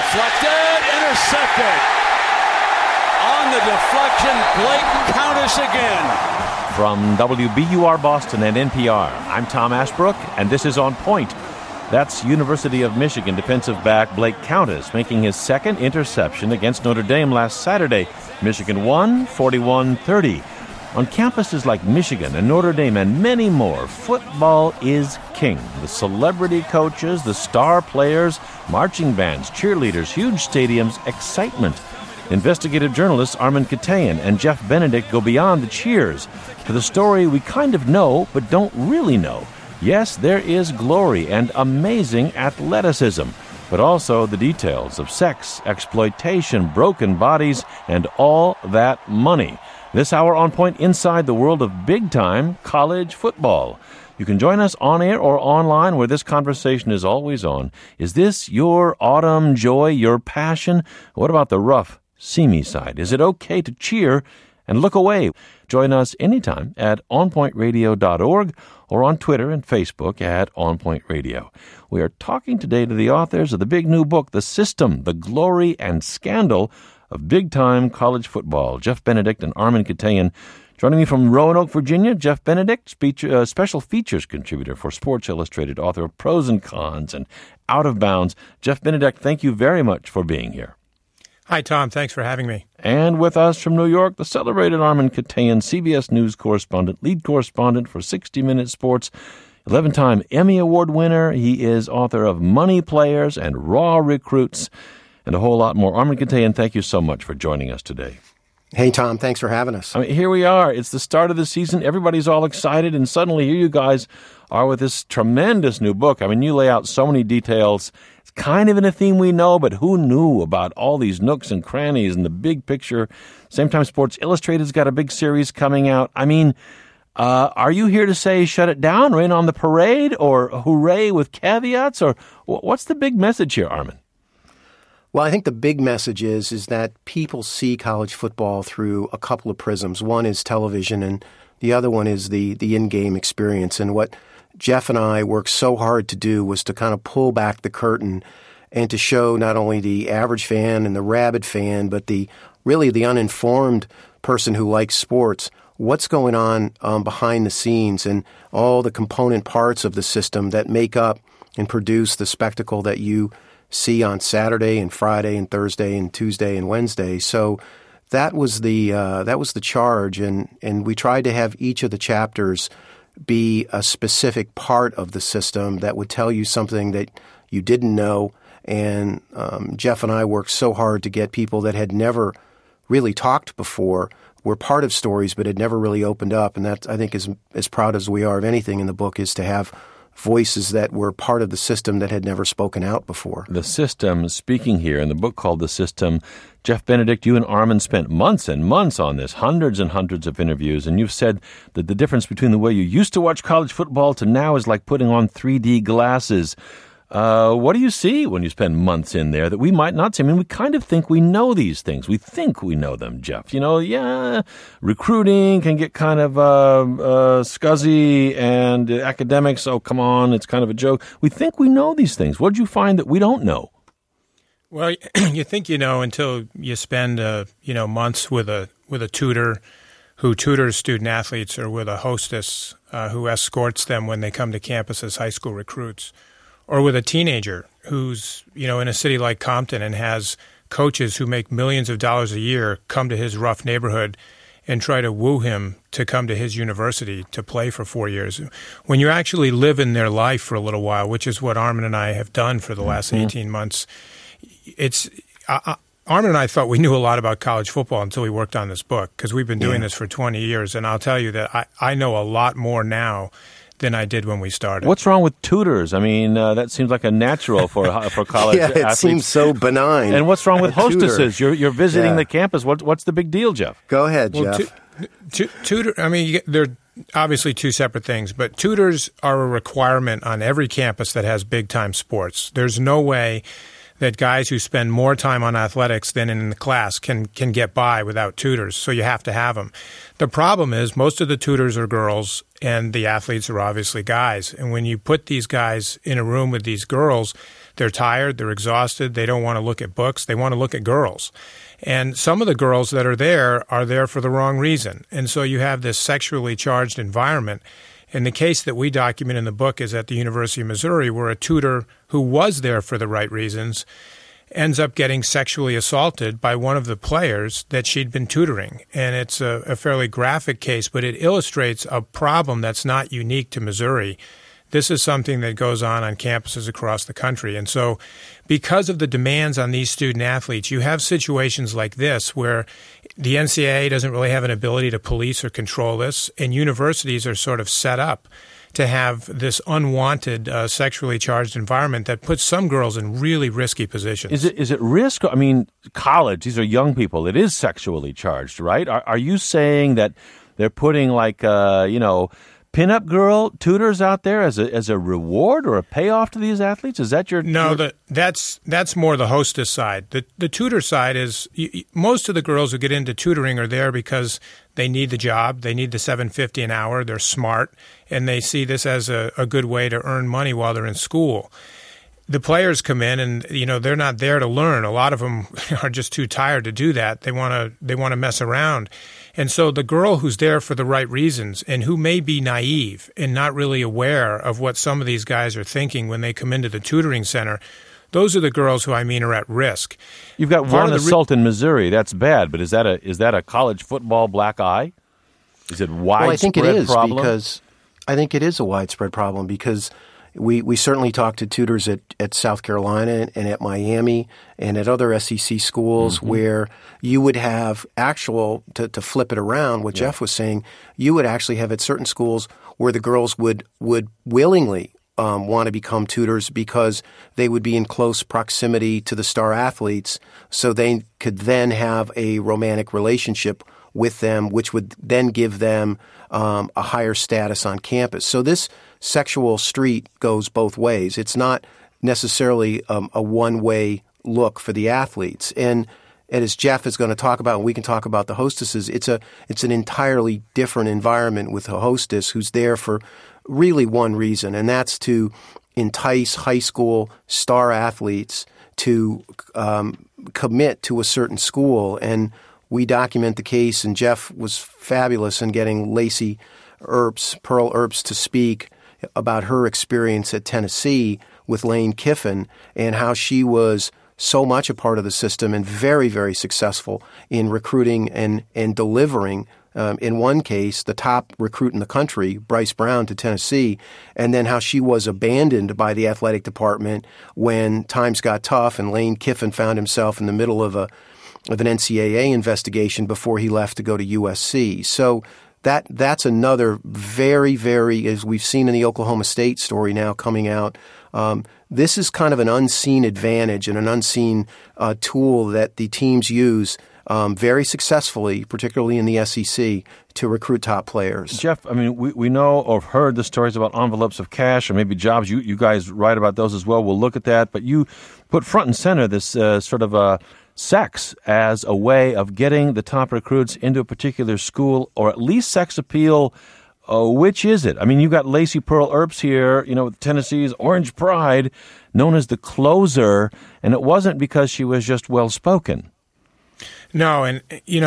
deflected, intercepted. On the deflection, Blake Countess again. From WBUR Boston and NPR, I'm Tom Ashbrook, and this is On Point. That's University of Michigan defensive back Blake Countess making his second interception against Notre Dame last Saturday. Michigan won 41-30. On campuses like Michigan and Notre Dame and many more, football is king. The celebrity coaches, the star players, marching bands, cheerleaders, huge stadiums, excitement. Investigative journalists Armen Keteyian and Jeff Benedict go beyond the cheers to the story we kind of know but don't really know. Yes, there is glory and amazing athleticism, but also the details of sex, exploitation, broken bodies, and all that money. This hour On Point inside the world of big-time college football. You can join us on air or online where this conversation is always on. Is this your autumn joy, your passion? What about the rough, seamy side? Is it okay to cheer and look away? Join us anytime at onpointradio.org or on Twitter and Facebook at onpointradio. We are talking today to the authors of the big new book, The System, the Glory and Scandal of Big-Time College Football. Jeff Benedict and Armen Keteyian. Joining me from Roanoke, Virginia, Jeff Benedict, special features contributor for Sports Illustrated, author of Pros and Cons and Out of Bounds. Jeff Benedict, thank you very much for being here. Hi, Tom. Thanks for having me. And with us from New York, the celebrated Armen Keteyian, CBS News correspondent, lead correspondent for 60 Minutes Sports, 11-time Emmy Award winner. He is author of Money Players and Raw Recruits, and a whole lot more. Armen Keteyian, thank you so much for joining us today. Hey, Tom. Thanks for having us. I mean, here we are. It's the start of the season. Everybody's all excited, and suddenly here you guys are with this tremendous new book. I mean, you lay out so many details. It's kind of in a theme we know, but who knew about all these nooks and crannies and the big picture? Same time, Sports Illustrated's got a big series coming out. I mean, are you here to say shut it down, rain on the parade, or hooray with caveats? Or what's the big message here, Armen? Well, I think the big message is that people see college football through a couple of prisms. One is television, and the other one is the in-game experience. And what Jeff and I worked so hard to do was to kind of pull back the curtain and to show not only the average fan and the rabid fan, but really the uninformed person who likes sports, what's going on behind the scenes and all the component parts of the system that make up and produce the spectacle that you see on Saturday and Friday and Thursday and Tuesday and Wednesday. So that was the charge, and we tried to have each of the chapters be a specific part of the system that would tell you something that you didn't know. And Jeff and I worked so hard to get people that had never really talked before, were part of stories but had never really opened up. And that, I think, is as proud as we are of anything in the book, is to have voices that were part of the system that had never spoken out before. The system, speaking here in the book called The System. Jeff Benedict, you and Armen spent months and months on this, hundreds and hundreds of interviews, and you've said that the difference between the way you used to watch college football to now is like putting on 3D glasses. What do you see when you spend months in there that we might not see? I mean, we kind of think we know these things. We think we know them, Jeff. You know, recruiting can get kind of scuzzy, and academics, oh, come on, it's kind of a joke. We think we know these things. What did you find that we don't know? Well, you think you know until you spend months with a tutor who tutors student athletes, or with a hostess who escorts them when they come to campus as high school recruits, or with a teenager who's in a city like Compton and has coaches who make millions of dollars a year come to his rough neighborhood and try to woo him to come to his university to play for 4 years. When you actually live in their life for a little while, which is what Armen and I have done for the last 18 months, Armen and I thought we knew a lot about college football until we worked on this book, because we've been doing this for 20 years. And I'll tell you that I know a lot more now than I did when we started. What's wrong with tutors? I mean, that seems like a natural for college athletes. It seems so benign. And what's wrong with hostesses? You're visiting the campus. What's the big deal, Jeff? Go ahead, Jeff. Tutor. I mean, they're obviously two separate things, but tutors are a requirement on every campus that has big-time sports. There's no way that guys who spend more time on athletics than in the class can get by without tutors, so you have to have them. The problem is most of the tutors are girls, and the athletes are obviously guys. And when you put these guys in a room with these girls, They're tired, they're exhausted, they don't want to look at books, they want to look at girls. And some of the girls that are there for the wrong reason. And so you have this sexually charged environment. And the case that we document in the book is at the University of Missouri, where a tutor who was there for the right reasons ends up getting sexually assaulted by one of the players that she'd been tutoring. And it's a fairly graphic case, but it illustrates a problem that's not unique to Missouri. This is something that goes on campuses across the country. And so because of the demands on these student athletes, you have situations like this where the NCAA doesn't really have an ability to police or control this, and universities are sort of set up to have this unwanted sexually charged environment that puts some girls in really risky positions. Is it risk? I mean, college, these are young people. It is sexually charged, right? Are you saying that they're putting pinup girl tutors out there as a reward or a payoff to these athletes? Is that your... No, that's more the hostess side. The tutor side is most of the girls who get into tutoring are there because they need the job. They need the $7.50 an hour. They're smart, and they see this as a good way to earn money while they're in school. The players come in and, they're not there to learn. A lot of them are just too tired to do that. They want to mess around. And so the girl who's there for the right reasons and who may be naive and not really aware of what some of these guys are thinking when they come into the tutoring center, those are the girls who are at risk. You've got one assault in Missouri. That's bad, but is that a college football black eye? Is it widespread problem? Well, I think it is because I think it is a widespread problem because we certainly talked to tutors at South Carolina and at Miami and at other SEC schools where you would have to flip it around, what Jeff was saying, you would actually have at certain schools where the girls would willingly want to become tutors because they would be in close proximity to the star athletes, so they could then have a romantic relationship with them, which would then give them a higher status on campus. So this sexual street goes both ways. It's not necessarily a one-way look for the athletes. And as Jeff is going to talk about, and we can talk about the hostesses, it's an entirely different environment with a hostess who's there for really one reason, and that's to entice high school star athletes to commit to a certain school. And we document the case, and Jeff was fabulous in getting Lacey Pearl Earps, to speak about her experience at Tennessee with Lane Kiffin and how she was so much a part of the system and very, very successful in recruiting and delivering, in one case, the top recruit in the country, Bryce Brown, to Tennessee, and then how she was abandoned by the athletic department when times got tough and Lane Kiffin found himself in the middle of an NCAA investigation before he left to go to USC. So that's another very, very, as we've seen in the Oklahoma State story now coming out, this is kind of an unseen advantage and an unseen tool that the teams use very successfully, particularly in the SEC, to recruit top players. Jeff, I mean, we know or have heard the stories about envelopes of cash or maybe jobs. You guys write about those as well. We'll look at that. But you put front and center this sort of sex as a way of getting the top recruits into a particular school, or at least sex appeal. Which is it? I mean, you got Lacey Pearl Earps here, with Tennessee's Orange Pride, known as the closer, and it wasn't because she was just well-spoken. No, and,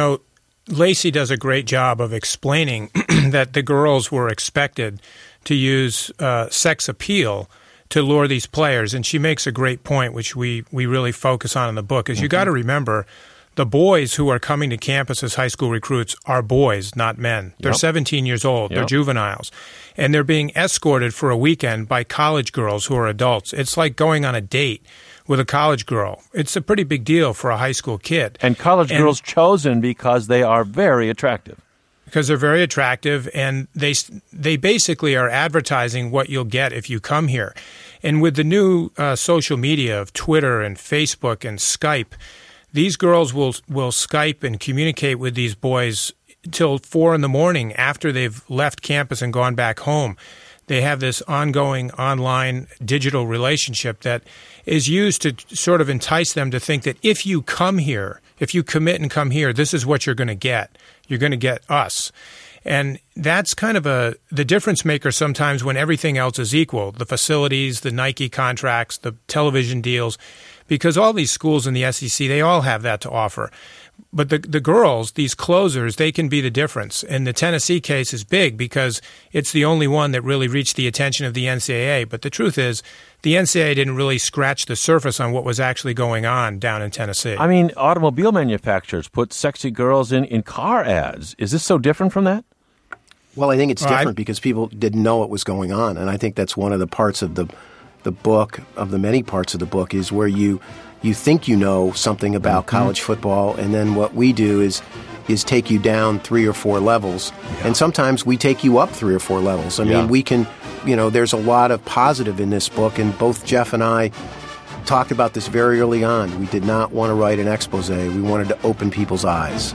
Lacey does a great job of explaining that the girls were expected to use sex appeal to lure these players, and she makes a great point, which we really focus on in the book, is you got to remember the boys who are coming to campus as high school recruits are boys, not men. They're 17 years old. They're juveniles. And they're being escorted for a weekend by college girls who are adults. It's like going on a date with a college girl. It's a pretty big deal for a high school kid. And college girls chosen because they are very attractive. Because they're very attractive, and they basically are advertising what you'll get if you come here. And with the new social media of Twitter and Facebook and Skype, these girls will Skype and communicate with these boys till 4 a.m. after they've left campus and gone back home. They have this ongoing online digital relationship that is used to sort of entice them to think that if you come here, if you commit and come here, this is what you're going to get. You're going to get us. And that's kind of the difference maker sometimes when everything else is equal, the facilities, the Nike contracts, the television deals, because all these schools in the SEC, they all have that to offer. But the girls, these closers, they can be the difference. And the Tennessee case is big because it's the only one that really reached the attention of the NCAA. But the truth is, the NCAA didn't really scratch the surface on what was actually going on down in Tennessee. I mean, automobile manufacturers put sexy girls in car ads. Is this so different from that? Well, I think it's different because people didn't know what was going on. And I think that's one of the parts of the book, of the many parts of the book, is where you think you know something about college football, and then what we do is take you down 3 or 4 levels, and sometimes we take you up 3 or 4 levels. I mean, we can, there's a lot of positive in this book, and both Jeff and I talked about this very early on. We did not want to write an expose. We wanted to open people's eyes.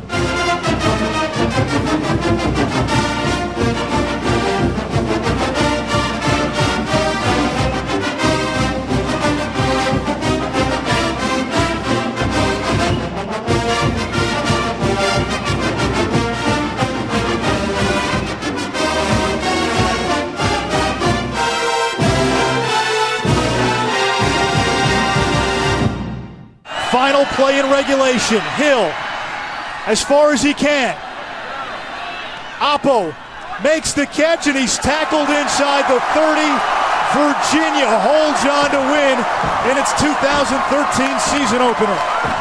Final play in regulation. Hill, as far as he can. Oppo makes the catch, and he's tackled inside the 30. Virginia holds on to win in its 2013 season opener.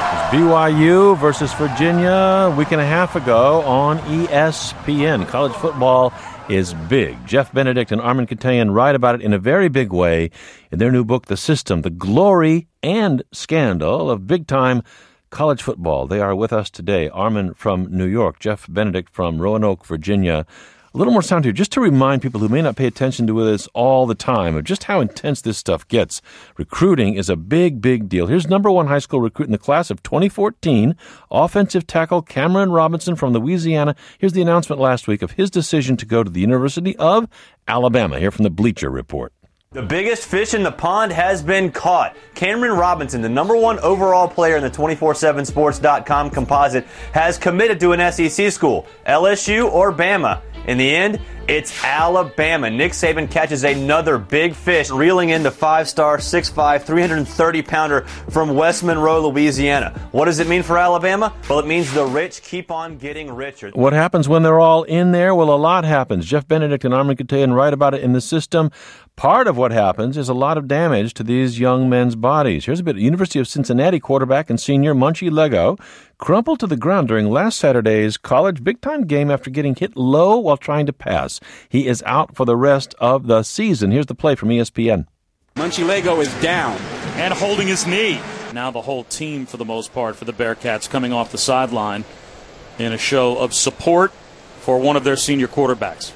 BYU versus Virginia a week and a half ago on ESPN. College football is big. Jeff Benedict and Armen Keteyian write about it in a very big way in their new book, The System, The Glory and Scandal of Big-Time College Football. They are with us today. Armen from New York, Jeff Benedict from Roanoke, Virginia. A little more sound here, just to remind people who may not pay attention to this all the time of just how intense this stuff gets. Recruiting is a big, big deal. Here's number 1 high school recruit in the class of 2014, offensive tackle Cameron Robinson from Louisiana. Here's the announcement last week of his decision to go to the University of Alabama. Here from the Bleacher Report. The biggest fish in the pond has been caught. Cameron Robinson, the number 1 overall player in the 247sports.com composite, has committed to an SEC school, LSU or Bama. In the end, it's Alabama. Nick Saban catches another big fish, reeling in the 5-star, 6'5", 330-pounder from West Monroe, Louisiana. What does it mean for Alabama? Well, it means the rich keep on getting richer. What happens when they're all in there? Well, a lot happens. Jeff Benedict and Armen Keteyian write about it in The System. Part of what happens is a lot of damage to these young men's bodies. Here's a bit. University of Cincinnati quarterback and senior Munchie Lego crumpled to the ground during last Saturday's college big-time game after getting hit low while trying to pass. He is out for the rest of the season. Here's the play from ESPN. Munchie Lego is down and holding his knee. Now the whole team, for the most part, for the Bearcats, coming off the sideline in a show of support for one of their senior quarterbacks.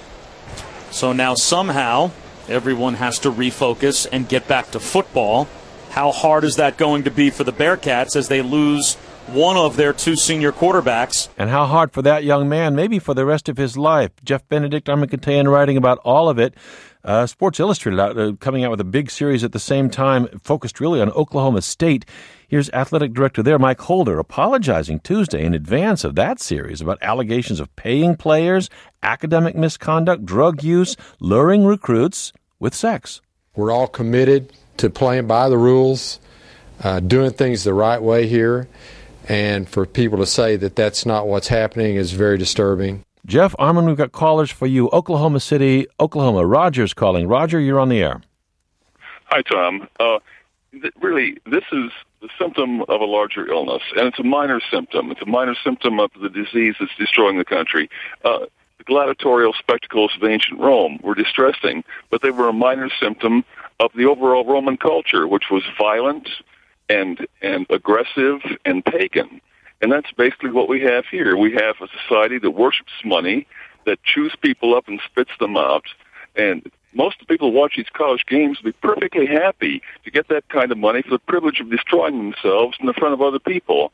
So now somehow everyone has to refocus and get back to football. How hard is that going to be for the Bearcats as they lose one of their 2 senior quarterbacks? And how hard for that young man, maybe for the rest of his life. Jeff Benedict, Armen Keteyian writing about all of it. Sports Illustrated coming out with a big series at the same time, focused really on Oklahoma State. Here's athletic director there, Mike Holder, apologizing Tuesday in advance of that series about allegations of paying players, academic misconduct, drug use, luring recruits with sex. We're all committed to playing by the rules, doing things the right way here, and for people to say that that's not what's happening is very disturbing. Jeff, Armen, we've got callers for you. Oklahoma City, Oklahoma. Roger's calling. Roger, you're on the air. Hi, Tom. Really, this is the symptom of a larger illness, and it's a minor symptom. It's a minor symptom of the disease that's destroying the country. The gladiatorial spectacles of ancient Rome were distressing, but they were a minor symptom of the overall Roman culture, which was violent and aggressive and pagan. And that's basically what we have here. We have a society that worships money, that chews people up and spits them out, and most of the people who watch these college games would be perfectly happy to get that kind of money for the privilege of destroying themselves in the front of other people.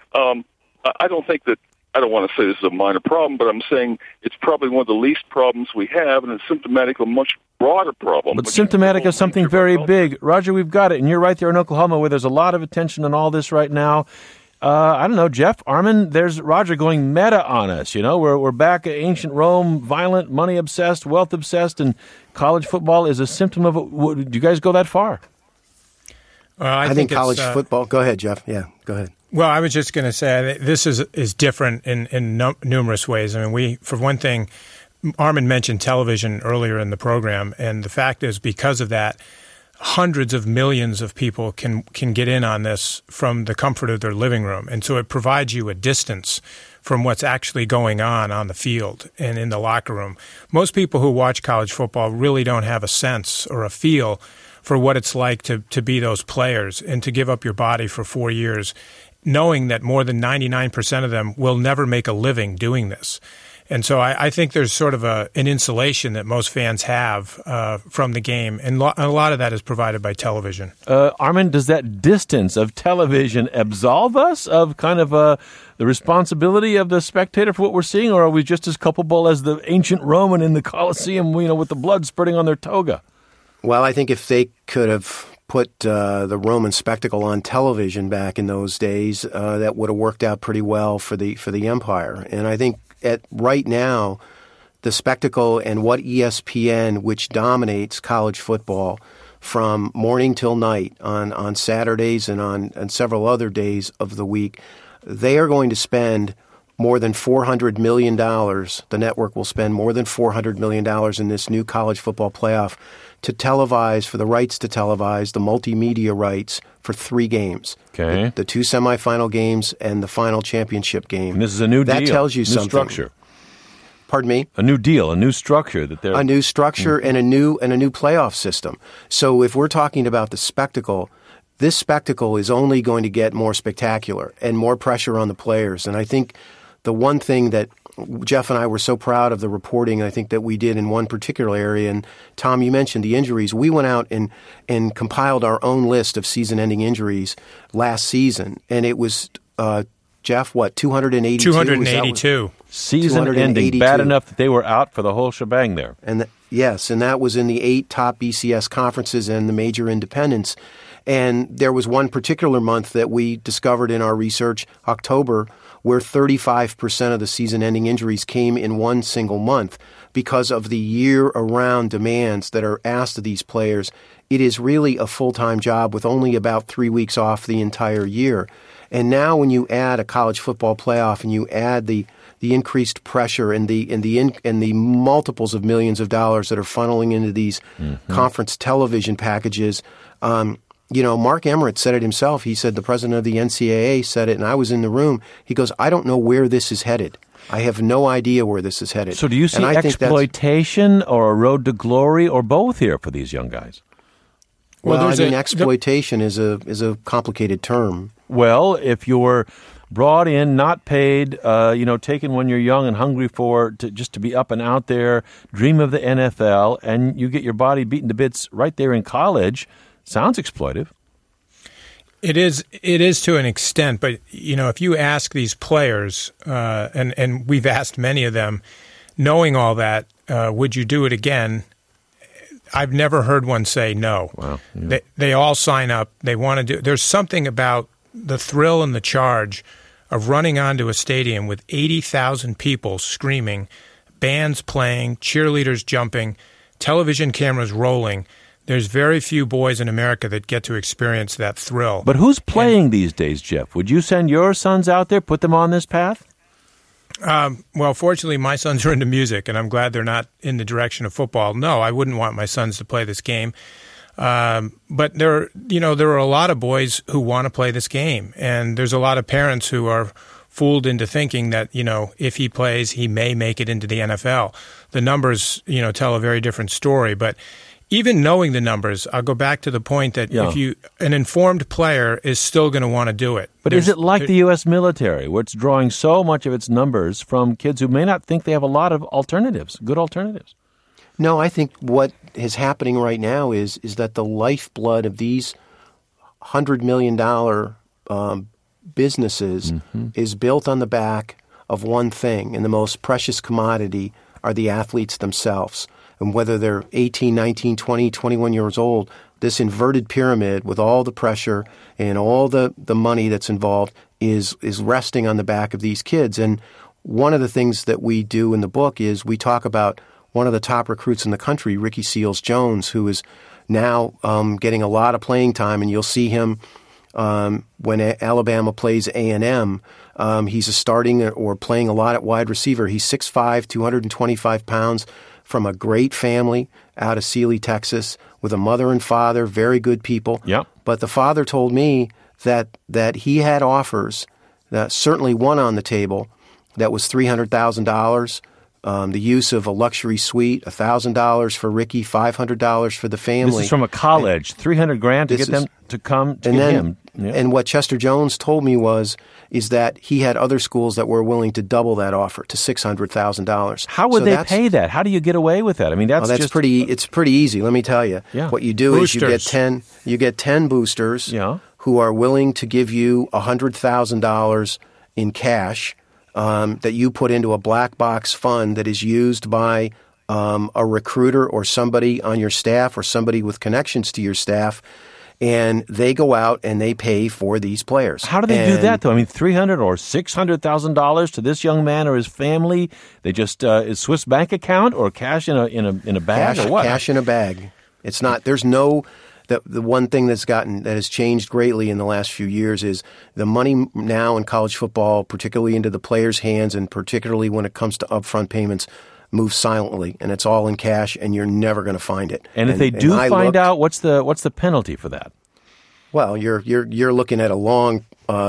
I don't want to say this is a minor problem, but I'm saying it's probably one of the least problems we have, and it's symptomatic of a much broader problem. But symptomatic of something very big. Roger, we've got it, and you're right there in Oklahoma where there's a lot of attention on all this right now. I don't know, Jeff, Armin, there's Roger going meta on us. We're back at ancient Rome, violent, money-obsessed, wealth-obsessed, and college football is a symptom of it. Do you guys go that far? I think college football. Go ahead, Jeff. Yeah, go ahead. Well, I was just going to say this is different in numerous ways. I mean, for one thing, Armin mentioned television earlier in the program, and the fact is, because of that, hundreds of millions of people can get in on this from the comfort of their living room. And so it provides you a distance from what's actually going on the field and in the locker room. Most people who watch college football really don't have a sense or a feel for what it's like to be those players and to give up your body for 4 years, knowing that more than 99% of them will never make a living doing this. And so I think there's sort of an insulation that most fans have from the game, and a lot of that is provided by television. Armin, does that distance of television absolve us of kind of the responsibility of the spectator for what we're seeing, or are we just as culpable as the ancient Roman in the Colosseum, with the blood spurting on their toga? Well, I think if they could have put the Roman spectacle on television back in those days, that would have worked out pretty well for the empire. And I think right now, the spectacle and what ESPN, which dominates college football from morning till night on Saturdays and on several other days of the week, they are going to spend more than $400 million. The network will spend more than $400 million in this new college football playoff to televise, for the rights to televise, the multimedia rights for 3 games. Okay. The 2 semifinal games and the final championship game. And this is a new deal. That tells you new something. Structure. Pardon me? A new deal, a new structure that they're... A new structure and a new playoff system. So if we're talking about the spectacle, this spectacle is only going to get more spectacular and more pressure on the players. And I think the one thing that Jeff and I were so proud of the reporting, I think, that we did in one particular area. And Tom, you mentioned the injuries. We went out and compiled our own list of season-ending injuries last season. And it was, Jeff, what, 282? 282. Season-ending, bad enough that they were out for the whole shebang there. And yes, and that was in the 8 top BCS conferences and the major independents. And there was one particular month that we discovered in our research, October, where 35% of the season-ending injuries came in one single month because of the year-around demands that are asked of these players. It is really a full-time job with only about 3 weeks off the entire year. And now when you add a college football playoff and you add the increased pressure and the multiples of millions of dollars that are funneling into these conference television packages, Mark Emmert said it himself. He said, the president of the NCAA said it, and I was in the room. He goes, I don't know where this is headed. I have no idea where this is headed. So do you see exploitation or a road to glory or both here for these young guys? Well, exploitation is a complicated term. Well, if you're brought in, not paid, taken when you're young and hungry just to be up and out there, dream of the NFL, and you get your body beaten to bits right there in college, sounds exploitive. It is to an extent, but if you ask these players, and we've asked many of them, knowing all that, would you do it again? I've never heard one say no. Wow. Yeah. They all sign up. They want to do. There's something about the thrill and the charge of running onto a stadium with 80,000 people screaming, bands playing, cheerleaders jumping, television cameras rolling. There's very few boys in America that get to experience that thrill. But who's playing these days, Jeff? Would you send your sons out there, put them on this path? Well, fortunately, my sons are into music, and I'm glad they're not in the direction of football. No, I wouldn't want my sons to play this game. But there are a lot of boys who want to play this game, and there's a lot of parents who are fooled into thinking that, if he plays, he may make it into the NFL. The numbers, tell a very different story, but even knowing the numbers, I'll go back to the point that an informed player is still going to want to do it. But is it like the U.S. military, where it's drawing so much of its numbers from kids who may not think they have a lot of alternatives, good alternatives? No, I think what is happening right now is that the lifeblood of these $100 million businesses is built on the back of one thing, and the most precious commodity are the athletes themselves. And whether they're 18, 19, 20, 21 years old, this inverted pyramid with all the pressure and all the money that's involved is resting on the back of these kids. And one of the things that we do in the book is we talk about one of the top recruits in the country, Ricky Seals-Jones, who is now getting a lot of playing time, and you'll see him when Alabama plays A&M. He's a starting or playing a lot at wide receiver. He's 6'5", 225 pounds, from a great family out of Sealy, Texas, with a mother and father, very good people. Yep. But the father told me that he had offers, certainly one on the table, that was $300,000. The use of a luxury suite, $1,000 for Ricky, $500 for the family. This is from a college, $300,000 to get them to come to get him. Yeah. And what Chester Jones told me is that he had other schools that were willing to double that offer to $600,000. How would they pay that? How do you get away with that? I mean, it's pretty easy. Let me tell you. Yeah. What you do is you get 10 boosters who are willing to give you $100,000 in cash. That you put into a black box fund that is used by a recruiter or somebody on your staff or somebody with connections to your staff, and they go out and they pay for these players. How do they do that, though? I mean, $300,000 or $600,000 to this young man or his family? They just is Swiss bank account or cash in a bag or what? Cash in a bag. It's not. There's no. The one thing that has changed greatly in the last few years is the money now in college football, particularly into the players' hands, and particularly when it comes to upfront payments, moves silently, and it's all in cash, and you're never going to find it. And if they do find out, what's the penalty for that? Well, you're looking at a long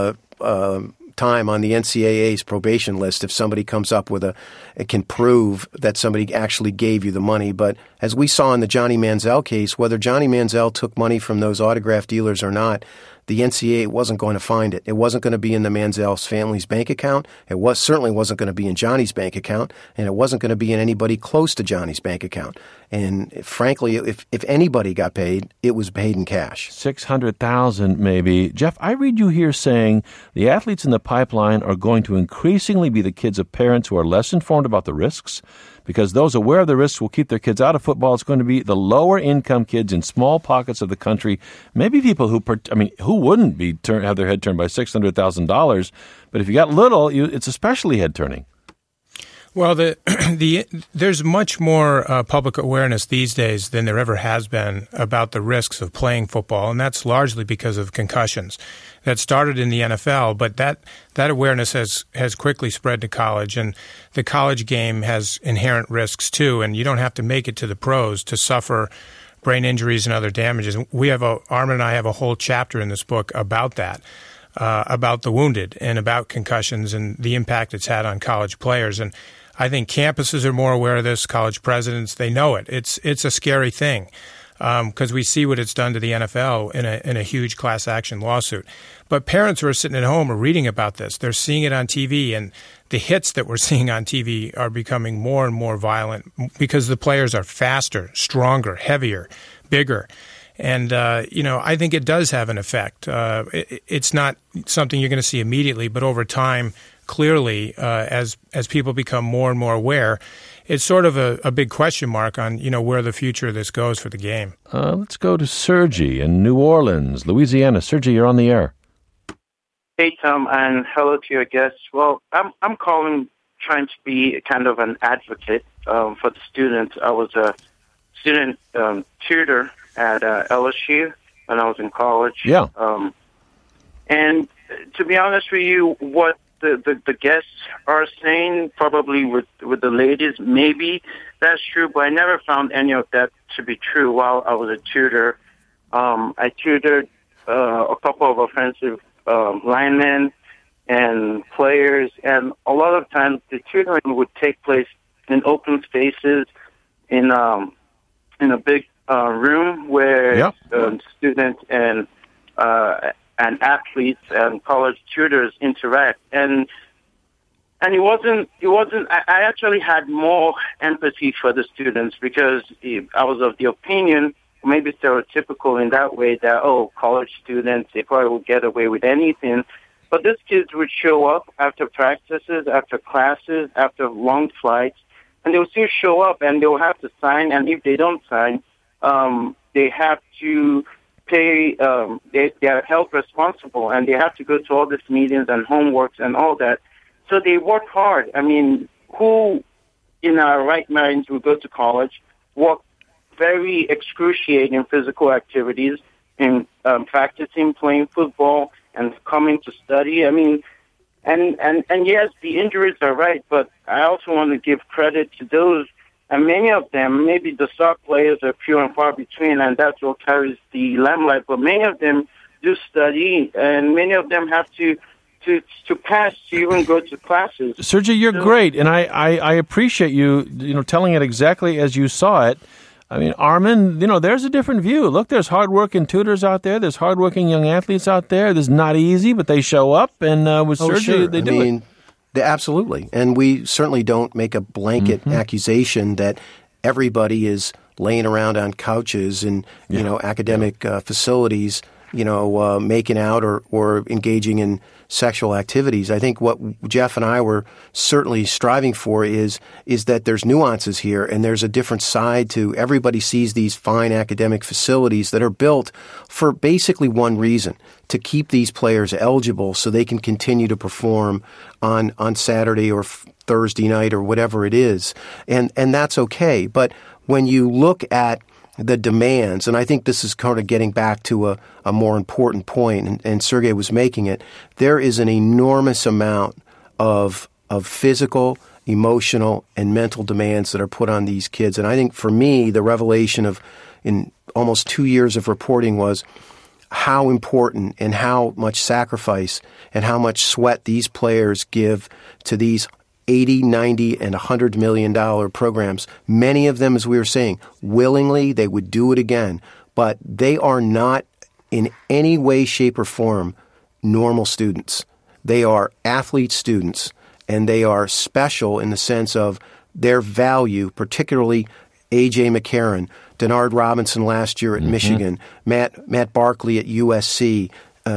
time on the NCAA's probation list if somebody comes up with it can prove that somebody actually gave you the money. But as we saw in the Johnny Manziel case, whether Johnny Manziel took money from those autograph dealers or not, the NCAA wasn't going to find it. It wasn't going to be in the Manziel's family's bank account. It certainly wasn't going to be in Johnny's bank account, and it wasn't going to be in anybody close to Johnny's bank account. And frankly, if anybody got paid, it was paid in cash. $600,000 maybe. Jeff, I read you here saying the athletes in the pipeline are going to increasingly be the kids of parents who are less informed about the risks, because those aware of the risks will keep their kids out of football. It's going to be the lower-income kids in small pockets of the country, maybe people who wouldn't have their head turned by $600,000, but if you got little, it's especially head-turning. Well, there's much more public awareness these days than there ever has been about the risks of playing football, and that's largely because of concussions. That started in the NFL, but that awareness has quickly spread to college, and the college game has inherent risks too, and you don't have to make it to the pros to suffer brain injuries and other damages. Armin and I have a whole chapter in this book about that. About the wounded and about concussions and the impact it's had on college players. And I think campuses are more aware of this. College presidents, they know it. It's a scary thing because we see what it's done to the NFL in a huge class action lawsuit. But parents who are sitting at home are reading about this. They're seeing it on TV, and the hits that we're seeing on TV are becoming more and more violent because the players are faster, stronger, heavier, bigger. And, I think it does have an effect. It's not something you're going to see immediately, but over time, clearly, as people become more and more aware, it's sort of a big question mark on, where the future of this goes for the game. Let's go to Sergi in New Orleans, Louisiana. Sergi, you're on the air. Hey, Tom, and hello to your guests. Well, I'm calling trying to be kind of an advocate for the students. I was a student tutor at LSU when I was in college. Yeah. And to be honest with you, what the guests are saying, probably with the ladies, maybe that's true, but I never found any of that to be true while I was a tutor. I tutored a couple of offensive linemen and players, and a lot of times the tutoring would take place in open spaces in a big room where students and athletes and college tutors interact, and it wasn't. I actually had more empathy for the students because I was of the opinion, maybe stereotypical in that way, that college students, they probably will get away with anything. But these kids would show up after practices, after classes, after long flights, and they will still show up and they will have to sign. And if they don't sign, they have to pay, they are held responsible, and they have to go to all these meetings and homeworks and all that. So they work hard. I mean, who in our right minds will go to college, work very excruciating physical activities in practicing, playing football, and coming to study? I mean, and yes, the injuries are right, but I also want to give credit to those. And many of them, maybe the star players are few and far between, and that's what carries the limelight. But many of them do study, and many of them have to pass to even go to classes. Sergey, you're great, and I appreciate you telling it exactly as you saw it. I mean, Armin, there's a different view. Look, there's hardworking tutors out there. There's hardworking young athletes out there. This is not easy, but they show up, and with Sergey, they do it. Absolutely. And we certainly don't make a blanket accusation that everybody is laying around on couches in, academic facilities, making out or engaging in sexual activities. I think what Jeff and I were certainly striving for is that there's nuances here, and there's a different side to everybody sees these fine academic facilities that are built for basically one reason, to keep these players eligible so they can continue to perform on Saturday or Thursday night or whatever it is. And that's okay. But when you look at the demands, and I think this is kind of getting back to a more important point, and Sergey was making it, there is an enormous amount of physical, emotional, and mental demands that are put on these kids. And I think for me, the revelation in almost 2 years of reporting was how important and how much sacrifice and how much sweat these players give to these $80, $90, and $100 million programs. Many of them, as we were saying, willingly, they would do it again. But they are not in any way, shape, or form normal students. They are athlete students, and they are special in the sense of their value, particularly A.J. McCarron, Denard Robinson last year at Michigan, Matt Barkley at USC,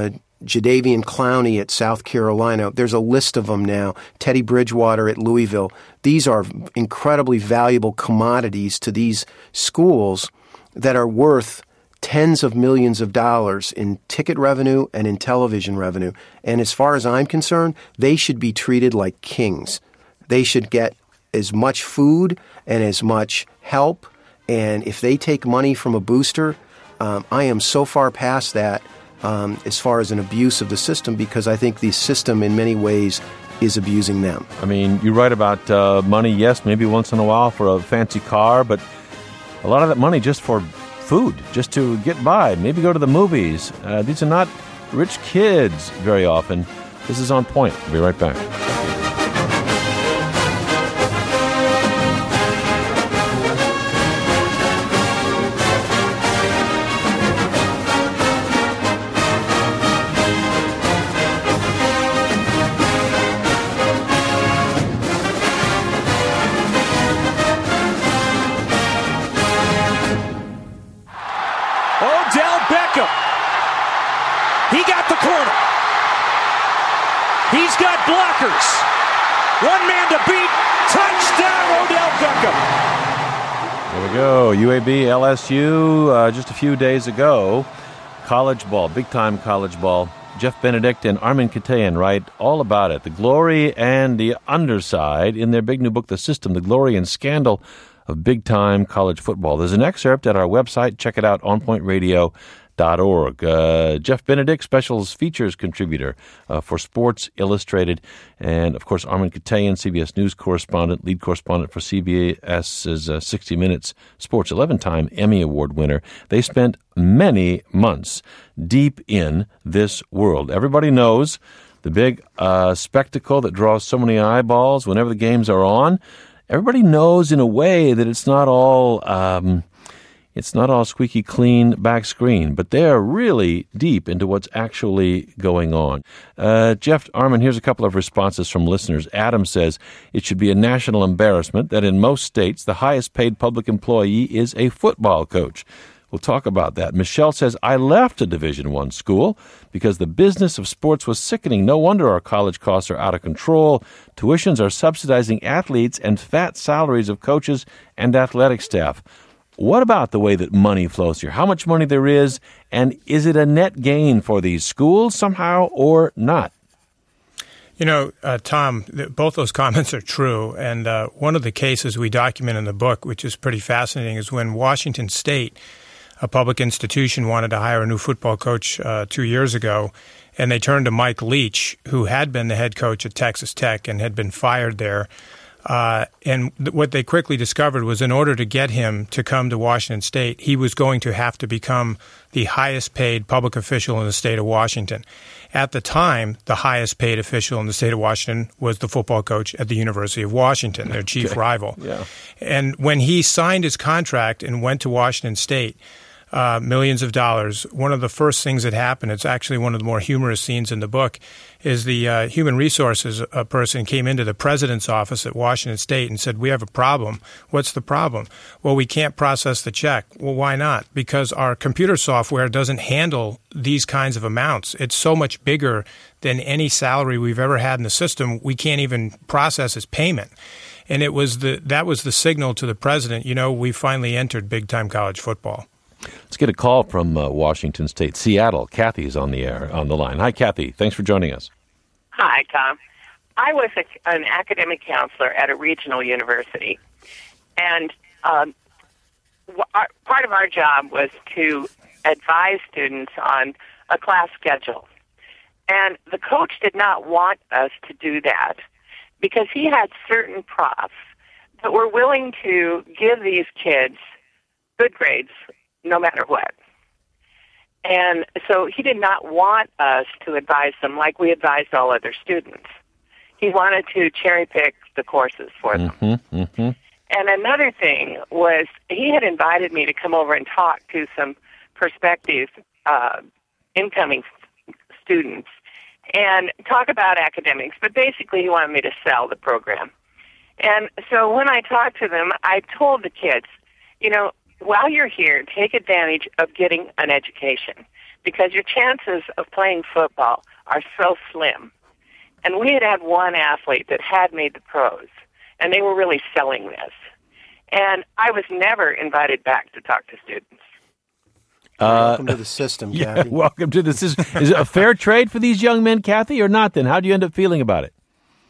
Jadeveon Clowney at South Carolina. There's a list of them now. Teddy Bridgewater at Louisville. These are incredibly valuable commodities to these schools that are worth tens of millions of dollars in ticket revenue and in television revenue. And as far as I'm concerned, they should be treated like kings. They should get as much food and as much help. And if they take money from a booster, I am so far past that as far as an abuse of the system, because I think the system in many ways is abusing them. I mean, you write about money, yes, maybe once in a while for a fancy car, but a lot of that money just for food, just to get by, maybe go to the movies. These are not rich kids very often. This is On Point. We'll be right back. He got the corner. He's got blockers. One man to beat. Touchdown, Odell Beckham. There we go. UAB, LSU, just a few days ago. College ball, big-time college ball. Jeff Benedict and Armin Katayan write all about it, the glory and the underside, in their big new book, The System, The Glory and Scandal of Big-Time College Football. There's an excerpt at our website. Check it out, onpointradio.org. Jeff Benedict, specials features contributor for Sports Illustrated, and of course Armin Katayan, CBS News correspondent, lead correspondent for CBS's 60 Minutes Sports, 11-time Emmy Award winner. They spent many months deep in this world. Everybody knows the big spectacle that draws so many eyeballs whenever the games are on. Everybody knows in a way that it's not all squeaky clean back screen, but they're really deep into what's actually going on. Jeff, Armin, here's a couple of responses from listeners. Adam says, it should be a national embarrassment that in most states the highest paid public employee is a football coach. We'll talk about that. Michelle says, I left a Division I school because the business of sports was sickening. No wonder our college costs are out of control. Tuitions are subsidizing athletes and fat salaries of coaches and athletic staff. What about the way that money flows here? How much money there is, and is it a net gain for these schools somehow or not? You know, Tom, both those comments are true. And one of the cases we document in the book, which is pretty fascinating, is when Washington State, a public institution, wanted to hire a new football coach 2 years ago. And they turned to Mike Leach, who had been the head coach at Texas Tech and had been fired there. And what they quickly discovered was in order to get him to come to Washington State, he was going to have to become the highest paid public official in the state of Washington. At the time, the highest paid official in the state of Washington was the football coach at the University of Washington, their chief rival. Yeah. And when he signed his contract and went to Washington State, millions of dollars, one of the first things that happened, it's actually one of the more humorous scenes in the book, is the human resources person came into the president's office at Washington State and said, "We have a problem." "What's the problem?" "Well, we can't process the check." "Well, why not?" "Because our computer software doesn't handle these kinds of amounts. It's so much bigger than any salary we've ever had in the system. We can't even process its payment." And that was the signal to the president, we finally entered big-time college football. Let's get a call from Washington State, Seattle. Kathy's on the line. Hi, Kathy. Thanks for joining us. Hi, Tom. I was an academic counselor at a regional university, and part of our job was to advise students on a class schedule. And the coach did not want us to do that because he had certain profs that were willing to give these kids good grades no matter what. And so he did not want us to advise them like we advised all other students. He wanted to cherry pick the courses for them. And another thing was he had invited me to come over and talk to some prospective incoming students and talk about academics, but basically he wanted me to sell the program. And so when I talked to them, I told the kids, while you're here, take advantage of getting an education because your chances of playing football are so slim. And we had one athlete that had made the pros, and they were really selling this. And I was never invited back to talk to students. Welcome to the system, Kathy. Welcome to the system. Is it a fair trade for these young men, Kathy, or not then? How do you end up feeling about it?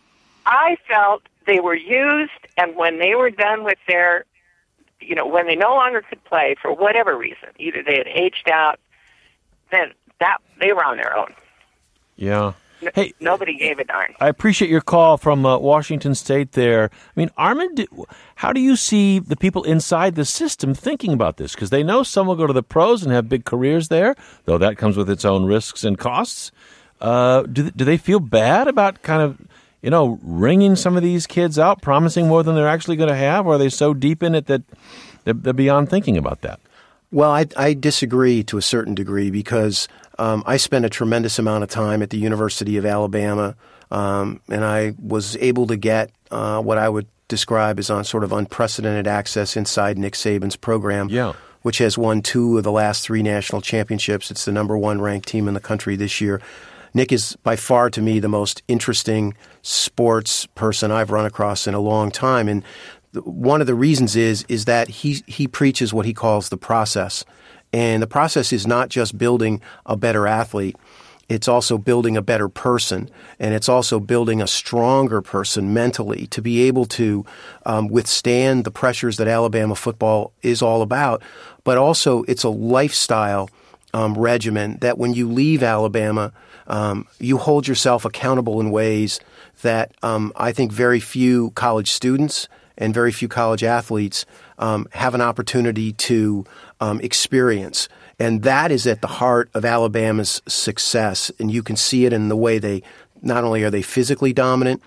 I felt they were used, and when they were done with their when they no longer could play for whatever reason, either they had aged out, then they were on their own. Yeah. Hey, nobody gave a darn. I appreciate your call from Washington State there. I mean, Armin, how do you see the people inside the system thinking about this? Because they know some will go to the pros and have big careers there, though that comes with its own risks and costs. Do they feel bad about kind of wringing some of these kids out, promising more than they're actually going to have? Or are they so deep in it that they're beyond thinking about that? Well, I disagree to a certain degree because I spent a tremendous amount of time at the University of Alabama, and I was able to get what I would describe as on sort of unprecedented access inside Nick Saban's program, which has won 2 of the last 3 national championships. It's the number 1 ranked team in the country this year. Nick is by far, to me, the most interesting sports person I've run across in a long time. And one of the reasons is that he preaches what he calls the process. And the process is not just building a better athlete. It's also building a better person. And it's also building a stronger person mentally to be able to withstand the pressures that Alabama football is all about. But also it's a lifestyle regimen that when you leave Alabama, you hold yourself accountable in ways that I think very few college students and very few college athletes have an opportunity to experience. And that is at the heart of Alabama's success. And you can see it in the way they not only are they physically dominant,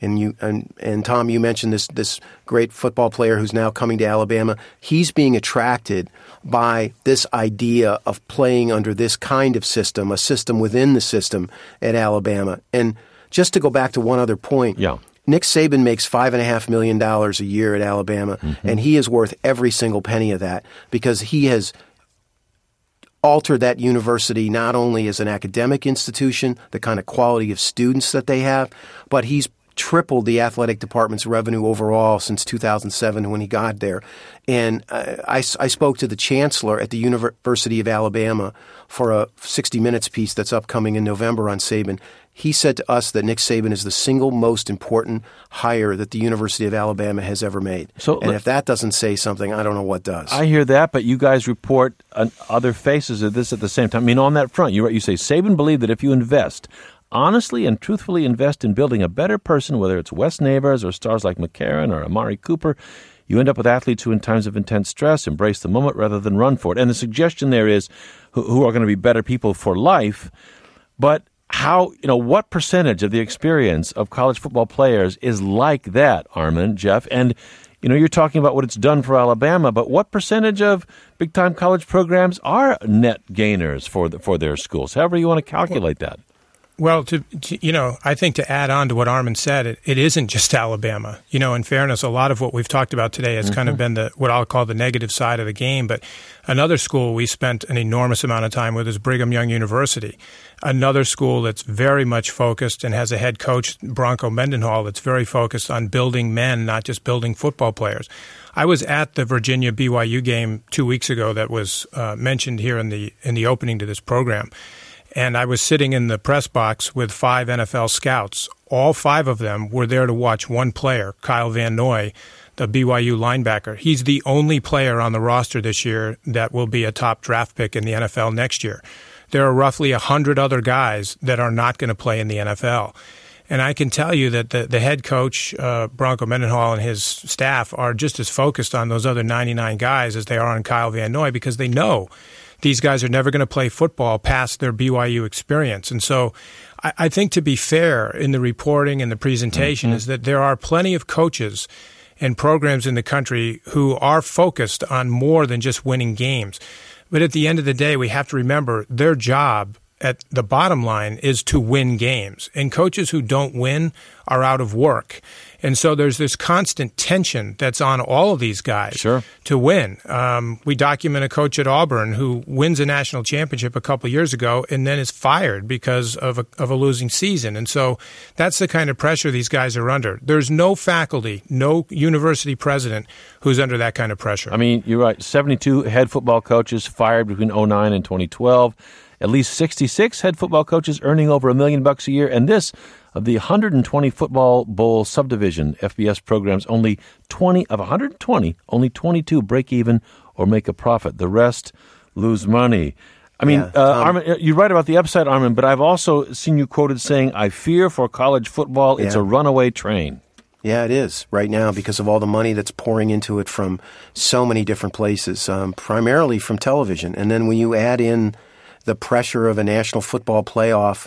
and Tom, you mentioned this great football player who's now coming to Alabama. He's being attracted by this idea of playing under this kind of system, a system within the system at Alabama. And just to go back to one other point, Nick Saban makes $5.5 million a year at Alabama, and he is worth every single penny of that because he has altered that university not only as an academic institution, the kind of quality of students that they have, but he's tripled the athletic department's revenue overall since 2007 when he got there. And I spoke to the chancellor at the University of Alabama for a 60 Minutes piece that's upcoming in November on Saban. He said to us that Nick Saban is the single most important hire that the University of Alabama has ever made. And if that doesn't say something, I don't know what does. I hear that, but you guys report other faces of this at the same time. I mean, on that front, you say Saban believed that if you invest, honestly and truthfully invest in building a better person, whether it's Wes Neighbors or stars like McCarron or Amari Cooper, you end up with athletes who in times of intense stress embrace the moment rather than run for it. And the suggestion there is who are going to be better people for life. But what percentage of the experience of college football players is like that, Armin, Jeff? And, you're talking about what it's done for Alabama, but what percentage of big-time college programs are net gainers for their schools? However you want to calculate that. Well, I think to add on to what Armin said, it isn't just Alabama. In fairness, a lot of what we've talked about today has kind of been what I'll call the negative side of the game. But another school we spent an enormous amount of time with is Brigham Young University, another school that's very much focused and has a head coach, Bronco Mendenhall, that's very focused on building men, not just building football players. I was at the Virginia-BYU game 2 weeks ago that was mentioned here in the opening to this program. And I was sitting in the press box with 5 NFL scouts. All 5 of them were there to watch one player, Kyle Van Noy, the BYU linebacker. He's the only player on the roster this year that will be a top draft pick in the NFL next year. There are roughly 100 other guys that are not going to play in the NFL. And I can tell you that the head coach, Bronco Mendenhall, and his staff are just as focused on those other 99 guys as they are on Kyle Van Noy because they know these guys are never going to play football past their BYU experience. And so I think to be fair in the reporting and the presentation is that there are plenty of coaches and programs in the country who are focused on more than just winning games. But at the end of the day, we have to remember their job at the bottom line is to win games. And coaches who don't win are out of work. And so there's this constant tension that's on all of these guys to win. We document a coach at Auburn who wins a national championship a couple of years ago and then is fired because of a losing season. And so that's the kind of pressure these guys are under. There's no faculty, no university president who's under that kind of pressure. I mean, you're right. 72 head football coaches fired between 2009 and 2012. At least 66 head football coaches earning over $1 million a year. And this, of the 120 football bowl subdivision FBS programs, only 20 of 120, only 22 break even or make a profit. The rest lose money. I mean, Armin, you're right about the upside, Armin, but I've also seen you quoted saying, I fear for college football, it's a runaway train. Yeah, it is right now because of all the money that's pouring into it from so many different places, primarily from television. And then when you add in the pressure of a national football playoff,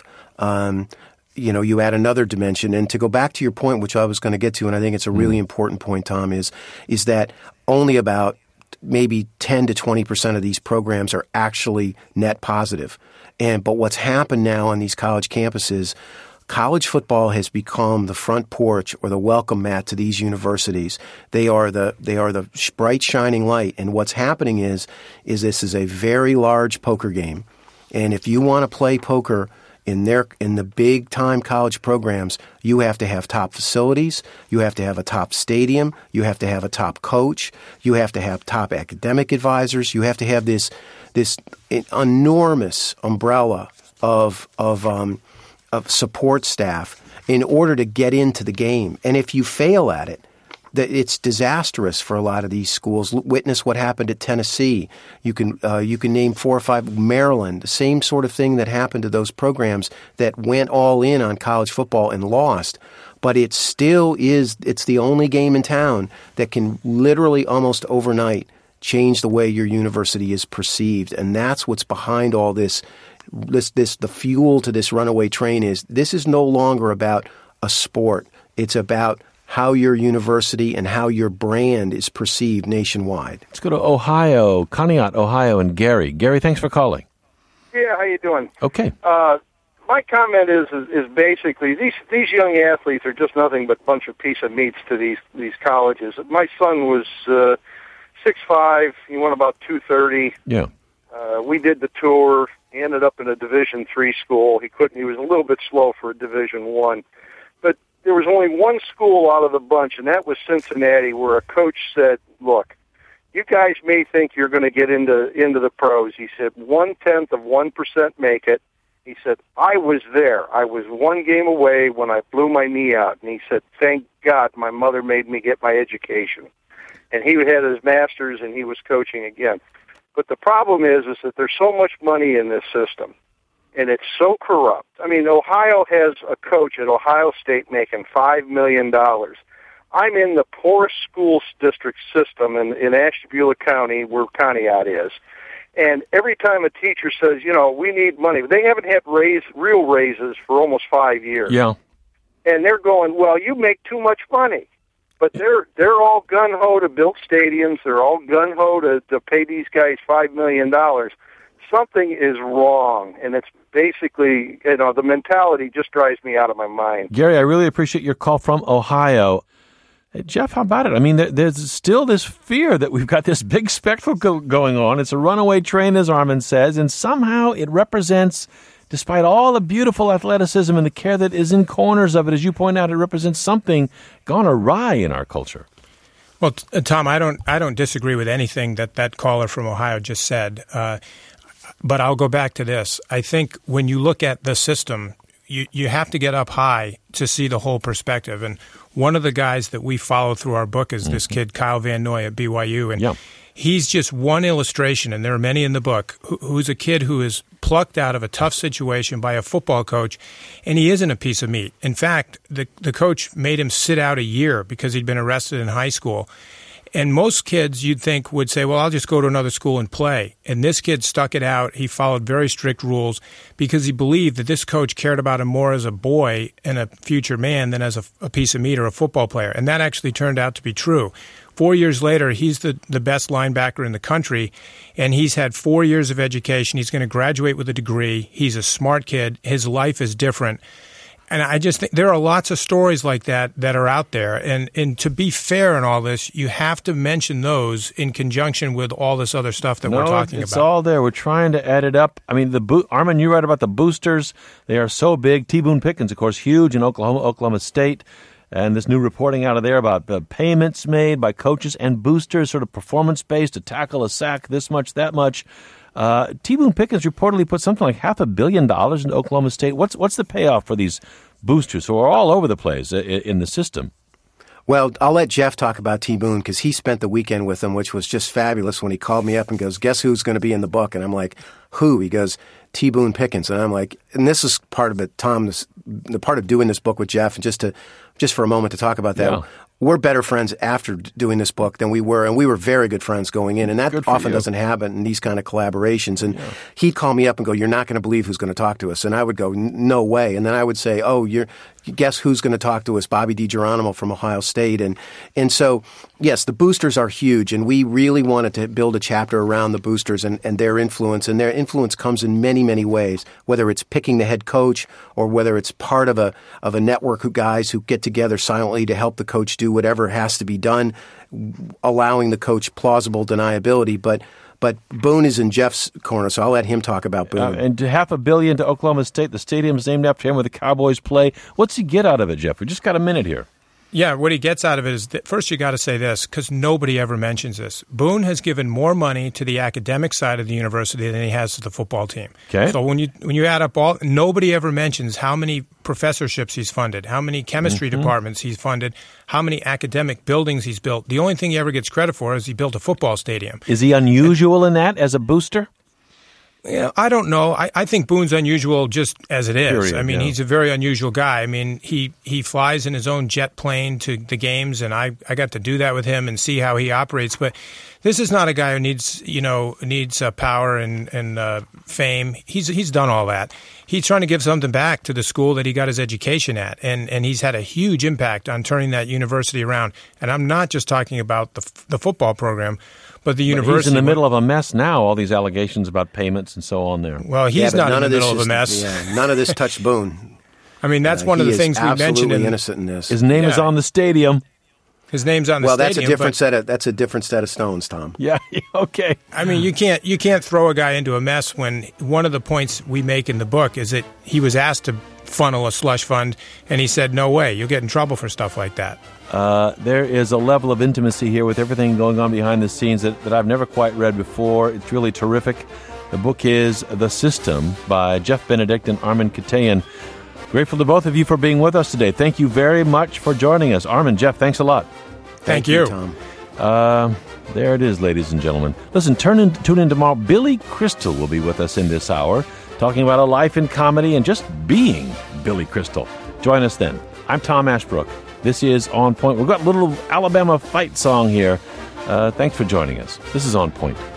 you add another dimension. And to go back to your point, which I was going to get to, and I think it's a really important point, Tom, is that only about maybe 10 to 20% of these programs are actually net positive. But what's happened now on these college campuses, college football has become the front porch or the welcome mat to these universities. They are the bright shining light. And what's happening is this is a very large poker game. And if you want to play poker in the big time college programs, you have to have top facilities, you have to have a top stadium, you have to have a top coach, you have to have top academic advisors, you have to have this enormous umbrella of support staff in order to get into the game. And if you fail at it, it's disastrous for a lot of these schools. Witness what happened at Tennessee. You can name 4 or 5. Maryland, the same sort of thing that happened to those programs that went all in on college football and lost. But it still is. It's the only game in town that can literally almost overnight change the way your university is perceived, and that's what's behind all this. The fuel to this runaway train is this is no longer about a sport. It's about how your university and how your brand is perceived nationwide. Let's go to Ohio, Conneaut, Ohio, and Gary. Gary, thanks for calling. Yeah, how you doing? Okay. My comment is basically these young athletes are just nothing but a bunch of piece of meats to these colleges. My son was 6'5". He went about 230. Yeah. We did the tour. He ended up in a Division III school. He was a little bit slow for a Division I. But there was only one school out of the bunch, and that was Cincinnati, where a coach said, "Look, you guys may think you're going to get into the pros." He said, 0.1% make it. He said, "I was there. I was one game away when I blew my knee out." And he said, "Thank God my mother made me get my education." And he had his master's, and he was coaching again. But the problem is that there's so much money in this system, and it's so corrupt. I mean, Ohio has a coach at Ohio State making $5 million. I'm in the poorest school district system in Ashtabula County, where Conneaut is. And every time a teacher says, we need money, they haven't had real raises for almost 5 years. Yeah. And they're going, well, you make too much money. But they're all gung-ho to build stadiums. They're all gung-ho to pay these guys $5 million. Something is wrong, and it's basically, the mentality just drives me out of my mind. Gary, I really appreciate your call from Ohio. Jeff, how about it? I mean, there's still this fear that we've got this big spectacle going on. It's a runaway train, as Armin says, and somehow it represents, despite all the beautiful athleticism and the care that is in corners of it, as you point out, it represents something gone awry in our culture. Well, Tom, I don't disagree with anything that caller from Ohio just said, but I'll go back to this. I think when you look at the system, you have to get up high to see the whole perspective. And one of the guys that we follow through our book is this kid, Kyle Van Noy at BYU. And he's just one illustration, and there are many in the book, who's a kid who is plucked out of a tough situation by a football coach, and he isn't a piece of meat. In fact, the coach made him sit out a year because he'd been arrested in high school. And most kids, you'd think, would say, well, I'll just go to another school and play. And this kid stuck it out. He followed very strict rules because he believed that this coach cared about him more as a boy and a future man than as a piece of meat or a football player. And that actually turned out to be true. 4 years later, he's the best linebacker in the country, and he's had 4 years of education. He's going to graduate with a degree. He's a smart kid. His life is different. And I just think there are lots of stories like that are out there. And to be fair in all this, you have to mention those in conjunction with all this other stuff that we're talking about. It's all there. We're trying to add it up. I mean, Armin, you write about the boosters. They are so big. T. Boone Pickens, of course, huge in Oklahoma State. And this new reporting out of there about the payments made by coaches and boosters, sort of performance-based, to tackle a sack this much, that much. T. Boone Pickens reportedly put something like $500 million into Oklahoma State. What's the payoff for these boosters who are all over the place in the system? Well, I'll let Jeff talk about T. Boone because he spent the weekend with them, which was just fabulous when he called me up and goes, guess who's going to be in the book? And I'm like, who? He goes, T. Boone Pickens. And I'm like, and this is part of it, Tom, the part of doing this book with Jeff, and just for a moment to talk about that. Yeah. We're better friends after doing this book than we were, and we were very good friends going in, and that often doesn't happen in these kind of collaborations. And he'd call me up and go, you're not going to believe who's going to talk to us. And I would go, no way. And then I would say, guess who's going to talk to us? Bobby DiGeronimo from Ohio State. And so, yes, the boosters are huge, and we really wanted to build a chapter around the boosters and their influence. And their influence comes in many, many ways, whether it's picking the head coach or whether it's part of a network of guys who get together silently to help the coach do whatever has to be done, allowing the coach plausible deniability. But Boone is in Jeff's corner, so I'll let him talk about Boone. And $500 million to Oklahoma State, the stadium's named after him where the Cowboys play. What's he get out of it, Jeff? We just got a minute here. Yeah, what he gets out of it is that first you got to say this, because nobody ever mentions this. Boone has given more money to the academic side of the university than he has to the football team. Okay. So when you add up all, nobody ever mentions how many professorships he's funded, how many chemistry departments he's funded, how many academic buildings he's built. The only thing he ever gets credit for is he built a football stadium. Is he unusual in that as a booster? Yeah, I don't know. I think Boone's unusual just as it is. Period, I mean, he's a very unusual guy. I mean, he flies in his own jet plane to the games, and I got to do that with him and see how he operates. But this is not a guy who needs power and fame. He's done all that. He's trying to give something back to the school that he got his education at, and he's had a huge impact on turning that university around. And I'm not just talking about the football program, but the university. He's in the middle of a mess now, all these allegations about payments and so on there. Well, he's not in the middle of a mess. Yeah, none of this touched Boone. I mean, that's one of the things we mentioned. He's absolutely innocent in this. His name is on the stadium. His name's on the stadium. Well, that's a different set of stones, Tom. Yeah, okay. I mean, you can't throw a guy into a mess when one of the points we make in the book is that he was asked to funnel a slush fund, and he said, no way, you'll get in trouble for stuff like that. There is a level of intimacy here with everything going on behind the scenes that I've never quite read before. It's really terrific. The book is The System by Jeff Benedict and Armen Keteyian. Grateful to both of you for being with us today. Thank you very much for joining us. Armen, Jeff, thanks a lot. Thank you, Tom. There it is, ladies and gentlemen. Listen, tune in tomorrow. Billy Crystal will be with us in this hour, talking about a life in comedy and just being Billy Crystal. Join us then. I'm Tom Ashbrook. This is On Point. We've got a little Alabama fight song here. Thanks for joining us. This is On Point.